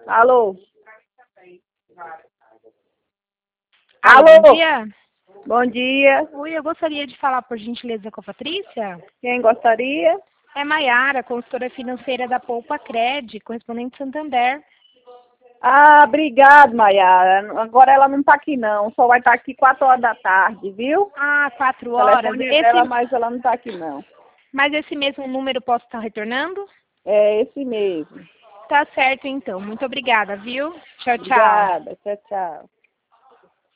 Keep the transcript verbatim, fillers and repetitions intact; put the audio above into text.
Alô? Alô, Alô? bom dia. Bom dia. Oi, eu gostaria de falar, por gentileza, com a Patrícia. Quem gostaria? É Maiara, consultora financeira da Poupa Cred, correspondente Santander. Ah, obrigado, Maiara. Agora ela não está aqui, não. Só vai estar aqui quatro horas da tarde, viu? Ah, quatro O horas. telefone é Esse... dela, mas ela não está aqui, não. Mas esse mesmo número posso estar retornando? É esse mesmo. Tá certo, então. Muito obrigada, viu? Tchau, tchau. Obrigada. Tchau, tchau.